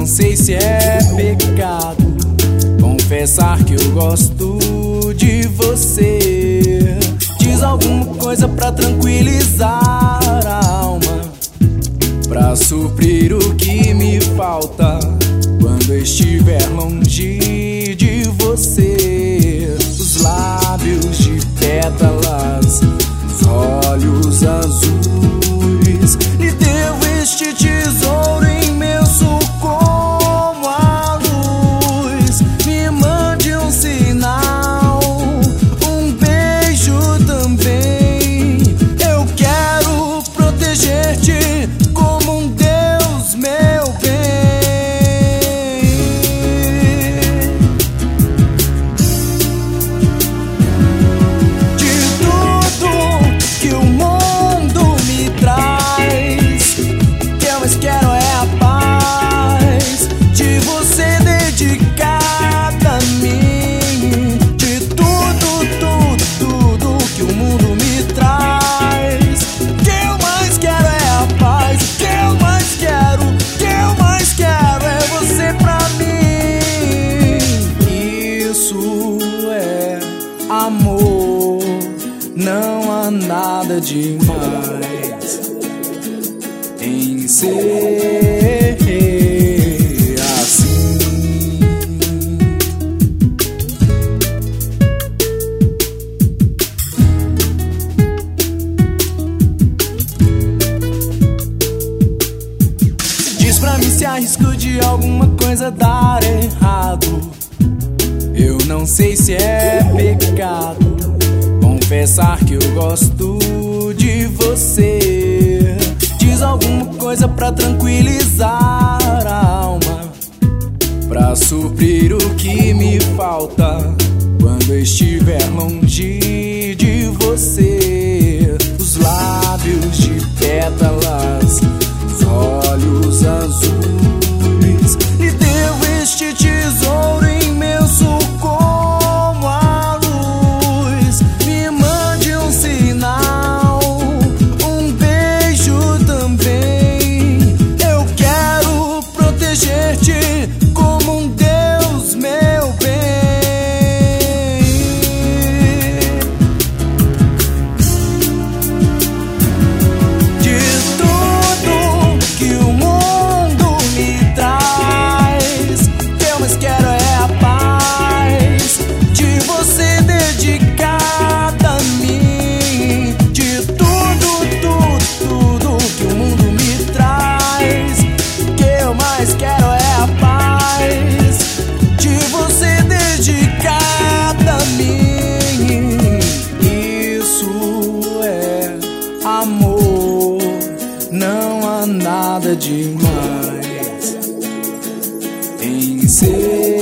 não sei se é pecado confessar que eu gosto de você. Diz alguma coisa pra tranquilizar a alma, pra suprir o que me falta quando eu estiver longe de você. Os lábios de pétalas, os olhos azuis, lhe devo este tesouro imenso como a luz. Me mande um sinal, um beijo também. Eu quero proteger-te como um Deus, meu bem. De tudo que o mundo me traz, o que eu mais quero é a paz de você dedicada a mim. De tudo que o mundo me traz, o que eu mais quero é a paz. O que eu mais quero, o que eu mais quero é você pra mim. Isso é amor, não há nada demais em ser assim. Diz pra mim se arrisco de alguma coisa dar errado. Eu não sei se é pecado confessar que eu gosto de você. Diz alguma coisa pra tranquilizar a alma, pra suprir o que me falta quando eu estiver longe de você. Os lábios de pétalas, os olhos azuis, lhe devo este tesouro imenso como a luz. Me mande um sinal, um beijo também. Eu quero proteger-te como um Deus, meu bem. De tudo que o mundo me traz, o que eu mais quero é a paz de você dedicada a mim. De tudo que o mundo me traz, o que eu mais quero é a paz de você dedicada a mim. Isso é amor, não há nada demais em ser